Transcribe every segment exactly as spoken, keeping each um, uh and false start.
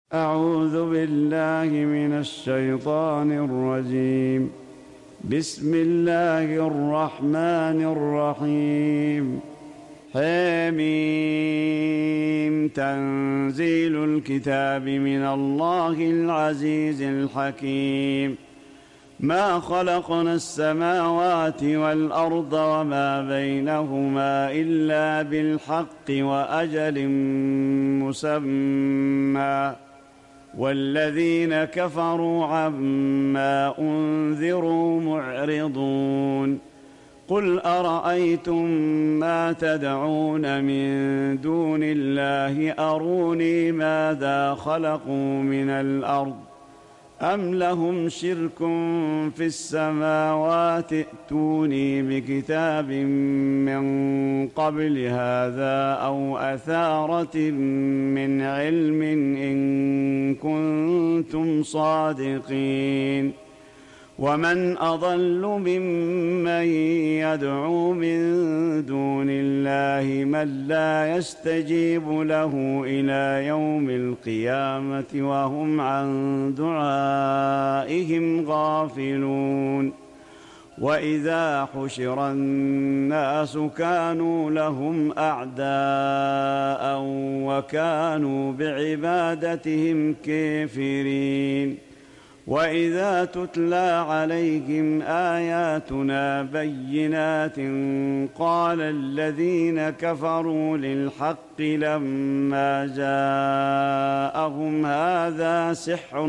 أعوذ بالله من الشيطان الرجيم. بسم الله الرحمن الرحيم. حميم. تنزيل الكتاب من الله العزيز الحكيم. ما خلقنا السماوات والأرض وما بينهما إلا بالحق وأجل مسمى، والذين كفروا عما أنذروا معرضون. قل أرأيتم ما تدعون من دون الله أروني ماذا خلقوا من الأرض أم لهم شرك في السماوات ائتوني بكتاب من قبل هذا أو أثارة من علم إن كنتم صادقين. ومن أضل ممن يدعو من دون الله من لا يستجيب له إلى يوم القيامة وهم عن دعائهم غافلون. وإذا حشر الناس كانوا لهم أعداء وكانوا بعبادتهم كافرين. وإذا تتلى عليهم آياتنا بينات قال الذين كفروا للحق لما جاءهم هذا سحر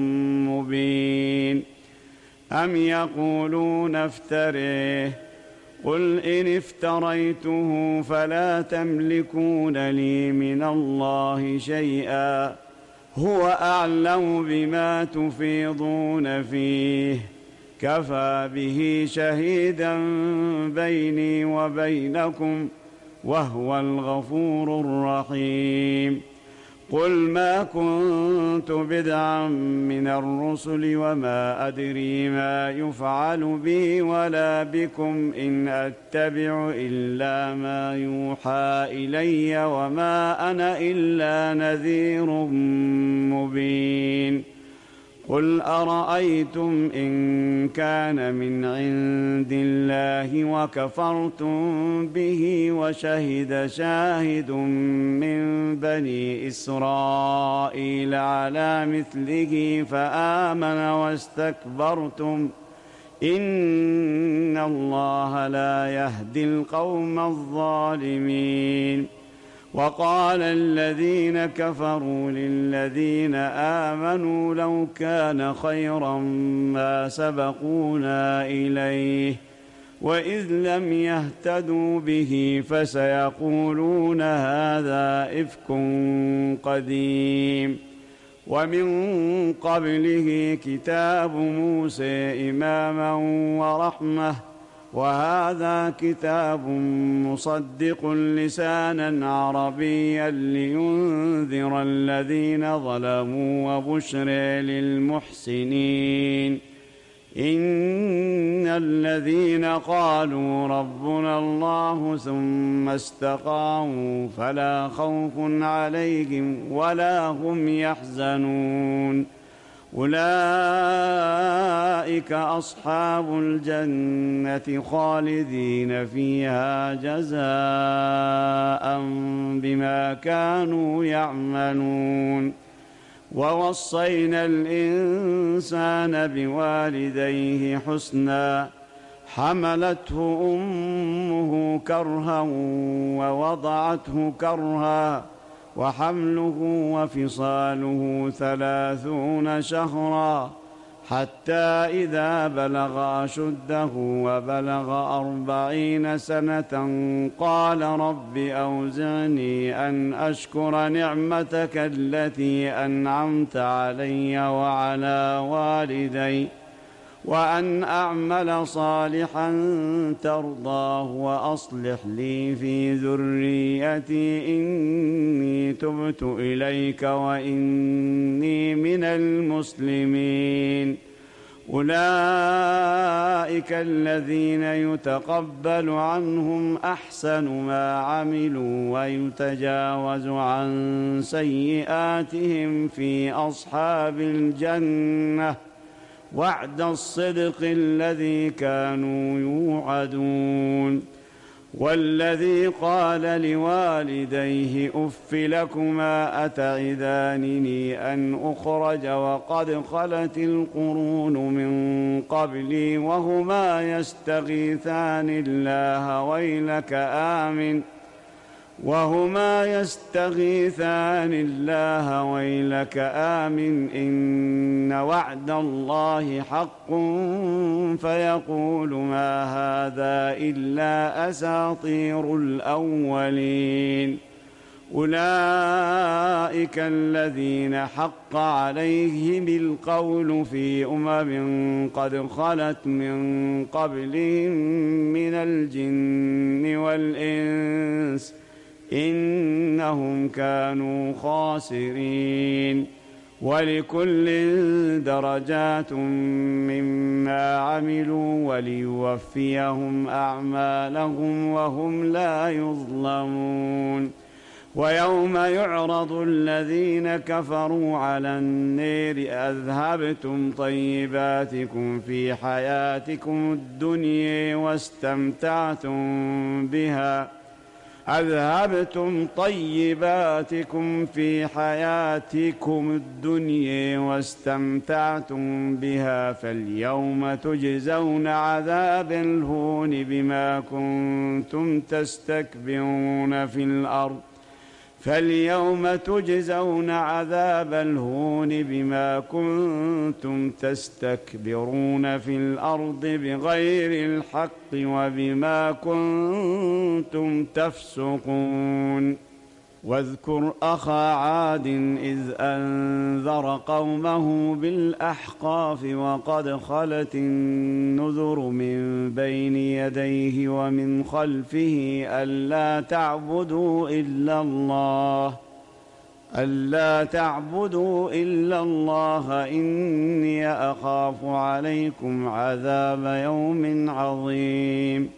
مبين. أم يقولون افتريه قل إن افتريته فلا تملكون لي من الله شيئا هو أعلم بما تفيضون فيه كفى به شهيدا بيني وبينكم وهو الغفور الرحيم. قل ما كنت بدعا من الرسل وما أدري ما يفعل بي ولا بكم إن أتبع إلا ما يوحى إلي وما أنا إلا نذير مبين. قل أرأيتم إن كان من عند الله وكفرتم به وشهد شاهد من بني إسرائيل على مثله فآمن واستكبرتم إن الله لا يهدي القوم الظالمين. وقال الذين كفروا للذين آمنوا لو كان خيرا ما سبقونا إليه وإذ لم يهتدوا به فسيقولون هذا إفك قديم. ومن قبله كتاب موسى إماما ورحمة وهذا كتاب مصدق لسانا عربيا لينذر الذين ظلموا وبشرى للمحسنين. إن الذين قالوا ربنا الله ثم استقاموا فلا خوف عليهم ولا هم يحزنون أولئك أصحاب الجنة خالدين فيها جزاء بما كانوا يعملون. ووصينا الإنسان بوالديه حسنا حملته أمه كرها ووضعته كرها وحمله وفصاله ثلاثون شهرا حتى إذا بلغ أشده وبلغ أربعين سنة قال رب أوزعني أن أشكر نعمتك التي أنعمت علي وعلى والدي وأن أعمل صالحا ترضاه وأصلح لي في ذريتي إني تبت إليك وإني من المسلمين. أولئك الذين يتقبل عنهم أحسن ما عملوا ويتجاوز عن سيئاتهم في أصحاب الجنة وعد الصدق الذي كانوا يوعدون. والذي قال لوالديه أف لكما أتعدانني أن أخرج وقد خلت القرون من قبلي وهما يستغيثان الله ويلك آمن وهما يستغيثان الله ويلك آمن إن وعد الله حق فيقول ما هذا إلا أساطير الأولين. أولئك الذين حق عليهم القول في أمم قد خلت من قبلهم من الجن والإنس إنهم كانوا خاسرين. ولكل درجات مما عملوا وليوفيهم أعمالهم وهم لا يظلمون. ويوم يعرض الذين كفروا على النار أذهبتم طيباتكم في حياتكم الدنيا واستمتعتم بها أذهبتم طيباتكم في حياتكم الدنيا واستمتعتم بها فاليوم تجزون عذاب الهون بما كنتم تستكبرون في الأرض فاليوم تجزون عذاب الهون بما كنتم تستكبرون في الأرض بغير الحق وبما كنتم تفسقون. واذكر أخا عاد إذ أنذر قومه بالأحقاف وقد خلت النذر من بين يديه ومن خلفه ألا تعبدوا إلا الله ألا تعبدوا إلا الله إني أخاف عليكم عذاب يوم عظيم.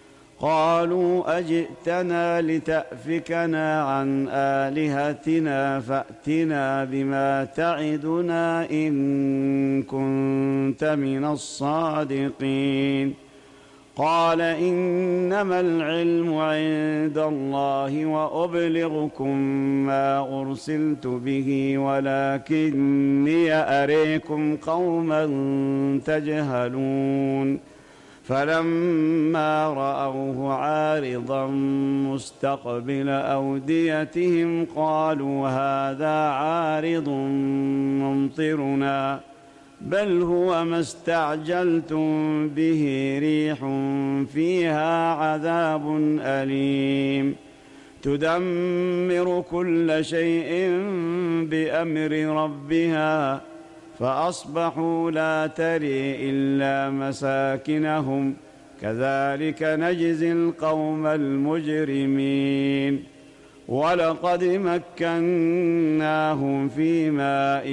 قالوا أجئتنا لتأفكنا عن آلهتنا فأتنا بما تعدنا إن كنت من الصادقين. قال إنما العلم عند الله وأبلغكم ما أرسلت به ولكني أريكم قوما تجهلون. فلما رأوه عارضا مستقبل أوديتهم قالوا هذا عارض ممطرنا بل هو ما استعجلتم به ريح فيها عذاب أليم تدمر كل شيء بأمر ربها فأصبحوا لا تري إلا مساكنهم كذلك نجزي القوم المجرمين. ولقد مكناهم في ماء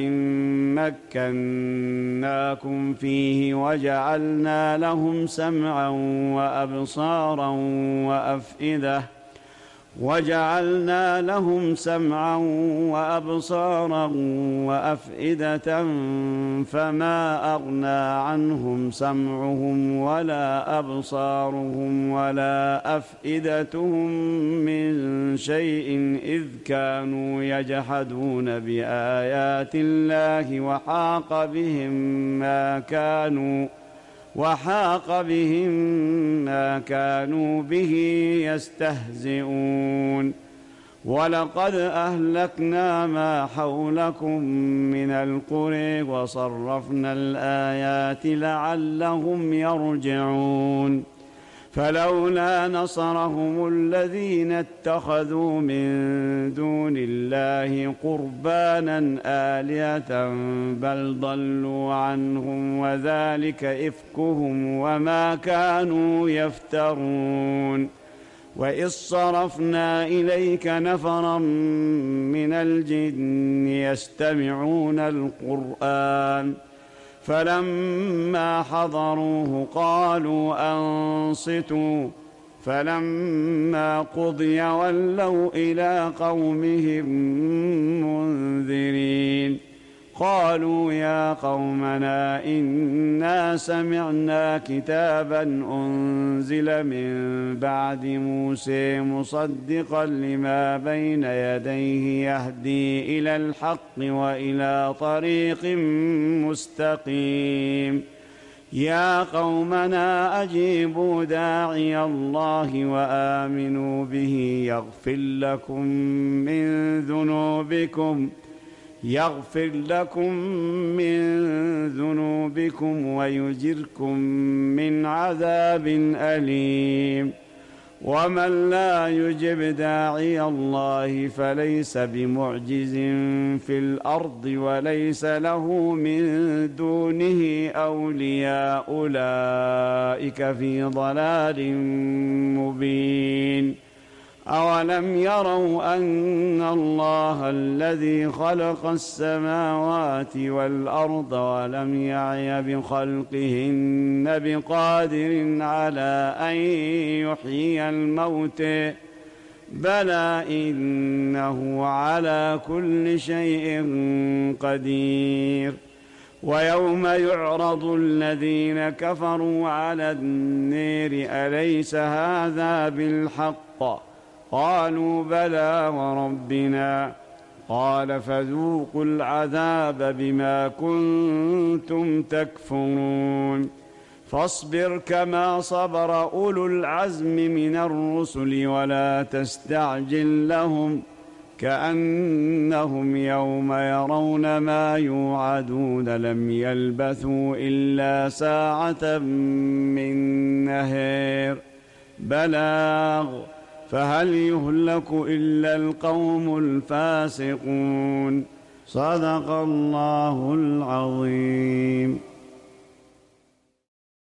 مكناكم فيه وجعلنا لهم سمعا وأبصارا وأفئدة وجعلنا لهم سمعا وأبصارا وأفئدة فما أغنى عنهم سمعهم ولا أبصارهم ولا أفئدتهم من شيء إذ كانوا يجحدون بآيات الله وحاق بهم ما كانوا وحاق بهم ما كانوا به يستهزئون. ولقد أهلكنا ما حولكم من القرى وصرفنا الآيات لعلهم يرجعون. فلولا نصرهم الذين اتخذوا من دون الله قربانا آلهة بل ضلوا عنهم وذلك إفكهم وما كانوا يفترون. وإذ صرفنا إليك نفرا من الجن يستمعون القرآن فلما حضروه قالوا أنصتوا فلما قضي ولوا إلى قومهم منذرين قالوا يا قومنا إنا سمعنا كتابا أنزل من بعد موسى مصدقا لما بين يديه يهدي إلى الحق وإلى طريق مستقيم يا قومنا أجيبوا داعي الله وآمنوا به يغفر لكم من ذنوبكم يغفر لكم من ذنوبكم ويجركم من عذاب أليم ومن لا يجب داعي الله فليس بمعجز في الأرض وليس له من دونه أولياء أولئك في ضلال مبين أولم يروا أن الله الذي خلق السماوات والأرض ولم يعي بخلقهن بقادر على أن يحيي الموتى بلى إنه على كل شيء قدير ويوم يعرض الذين كفروا على النار أليس هذا بالحق قالوا بلى وربنا قال فذوقوا العذاب بما كنتم تكفرون فاصبر كما صبر أولو العزم من الرسل ولا تستعجل لهم كأنهم يوم يرون ما يوعدون لم يلبثوا إلا ساعة من نهار بلاغ فهل يهلك إلا القوم الفاسقون صدق الله العظيم.